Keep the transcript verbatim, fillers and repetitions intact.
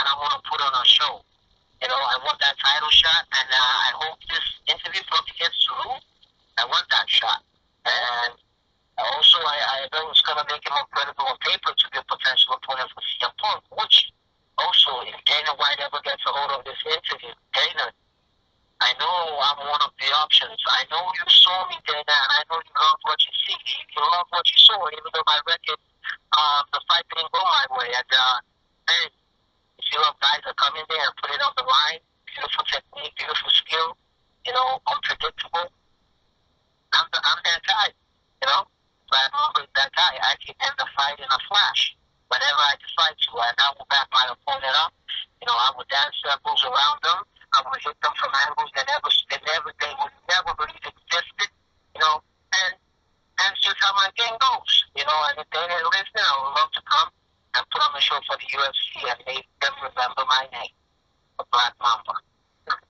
I want to put on a show. You know, I want that title shot, and uh, I hope this interview probably gets through. I want that shot. And also, I, I know it's going to make him more credible on paper to be a potential opponent for C M Punk, which also, if Dana White ever gets a hold of this interview, Dana, I know I'm one of the options. I know you saw me, Dana, and I know you love what you see. You love what you saw, even though my record, uh, the fight didn't go my way. And, uh, hey, if you love guys that come in there and put it on the line, beautiful technique, beautiful skill, you know, unpredictable, I'm, the, I'm that guy, you know? But I'm always that guy. I can end the fight in a flash. Whenever I decide to, and I will back my opponent up. You know, I will dance circles around them. I will hit them from angles that never, that never, they would never believe existed. You know, and that's just how my game goes. You know, and if they didn't listen, I would love to come and put on a show for the U F C and make them remember my name, the Black Mamba.